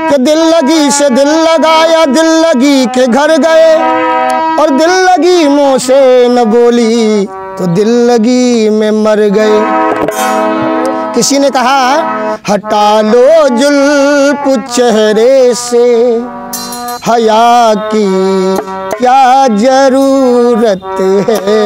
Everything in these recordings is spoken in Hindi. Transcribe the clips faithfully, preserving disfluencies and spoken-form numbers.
कि दिल लगी से दिल लगाया, दिल लगी के घर गए और दिल लगी मुँह से न बोली तो दिल लगी में मर गए। किसी ने कहा हटा लो जुल्फ चेहरे से, हया की क्या जरूरत है।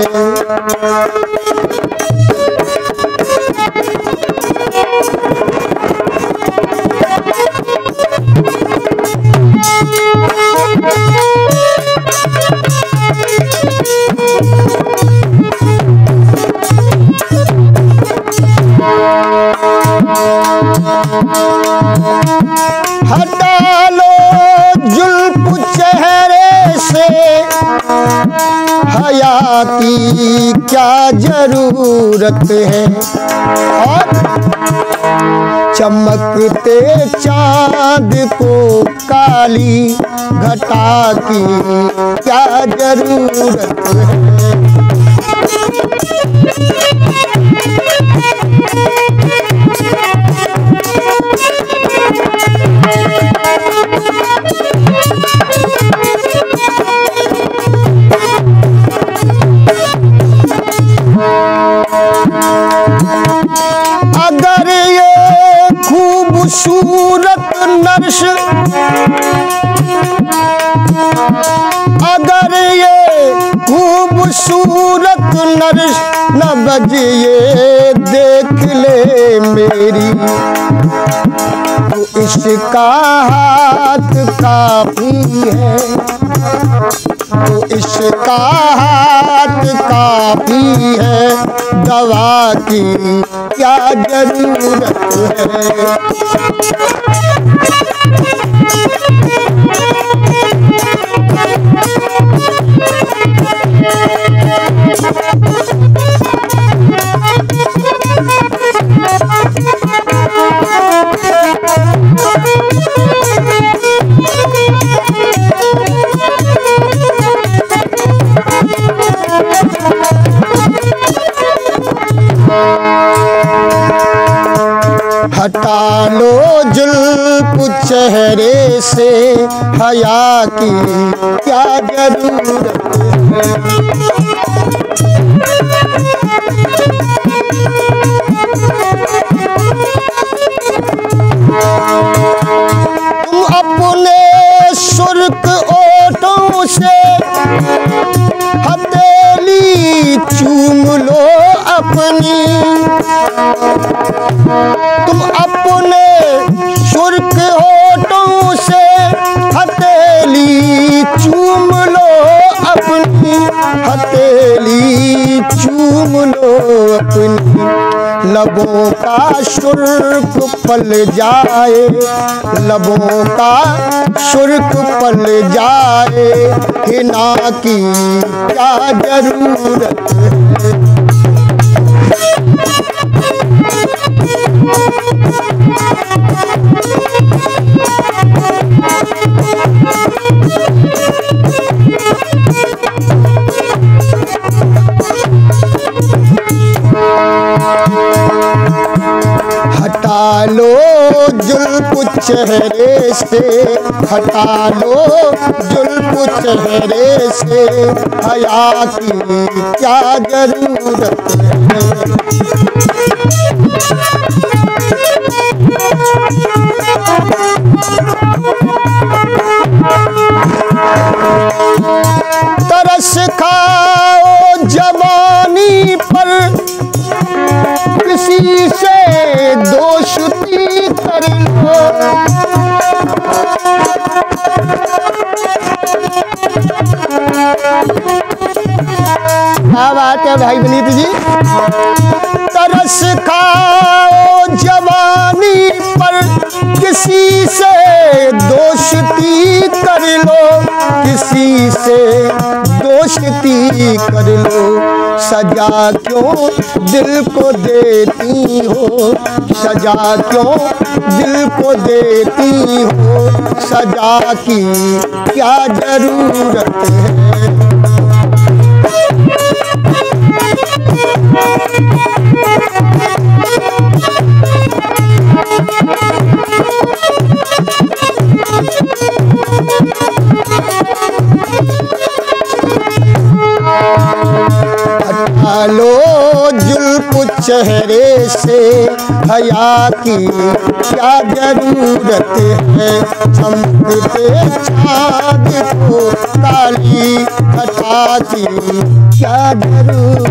हटा लो जुल्फ चेहरे से, हया की क्या जरूरत है। और चमकते चांद को काली घटा की क्या जरूरत है। अगर ये खूबसूरत नर्स, अगर ये खूबसूरत नर्स न बजिए देख ले मेरी, तो इसका हाथ काफी है, तो इसका हाथ काफी है, दवा की क्या जरूरत है। हटा लो जुल्फ चेहरे से, हया की क्या जरूरत है। तुम अपने सुर्ख ओठों से हथेली चूम लो अपनी, तुम अपने सुर्ख होठों से हथेली चूम लो अपनी, हथेली चूम लो अपनी। लबों का सुर्ख पल जाए, लबों का सुर्ख पल जाए, हिना की क्या जरूरत है। हटा लो जुल्फ चेहरे से, हटा लो जुल्फ चेहरे से, हया की क्या जरूरत है। तरस खाओ जवानी पर, किसी से दोस्ती कर लो। क्या बात है भाई विनीत जी। तरस खाओ जवानी पर, किसी से दोस्ती कर लो, किसी से दोस्ती कर लो। सजा क्यों दिल को देती हो, सजा क्यों दिल को देती हो, सजा की क्या जरूरत है। निकालो जुल्फ चेहरे से, हया की क्या जरूरत है, चमकते चाँद को काली घटा की क्या जरूरत